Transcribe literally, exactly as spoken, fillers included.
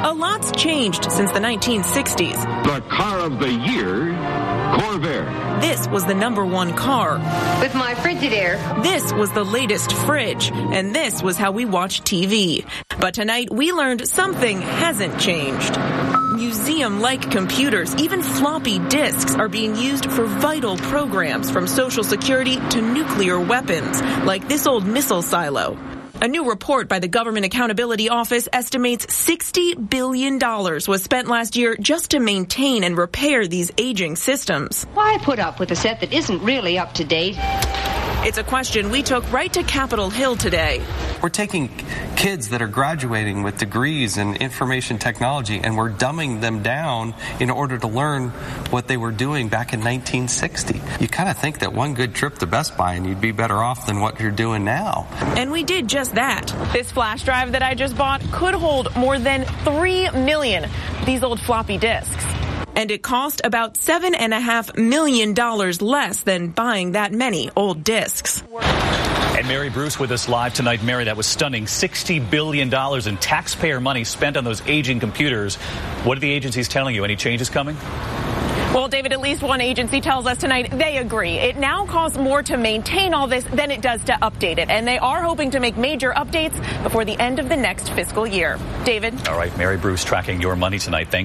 A lot's changed since the nineteen sixties. The car of the year, Corvair. This was the number one car. With my Frigidaire. This was the latest fridge. And this was how we watched T V. But tonight we learned something hasn't changed. Museum-like computers, even floppy disks, are being used for vital programs from Social Security to nuclear weapons, like this old missile silo. A new report by the Government Accountability Office estimates sixty billion dollars was spent last year just to maintain and repair these aging systems. Why put up with a set that isn't really up to date? It's a question we took right to Capitol Hill today. We're taking kids that are graduating with degrees in information technology and we're dumbing them down in order to learn what they were doing back in nineteen sixty. You kind of think that one good trip to Best Buy and you'd be better off than what you're doing now. And we did just that. This flash drive that I just bought could hold more than three million of these old floppy disks. And it cost about seven and a half million dollars less than buying that many old disks. And Mary Bruce with us live tonight. Mary, that was stunning. sixty billion dollars in taxpayer money spent on those aging computers. What are the agencies telling you? Any changes coming? Well, David, at least one agency tells us tonight they agree. It now costs more to maintain all this than it does to update it. And they are hoping to make major updates before the end of the next fiscal year. David? All right, Mary Bruce tracking your money tonight. Thanks.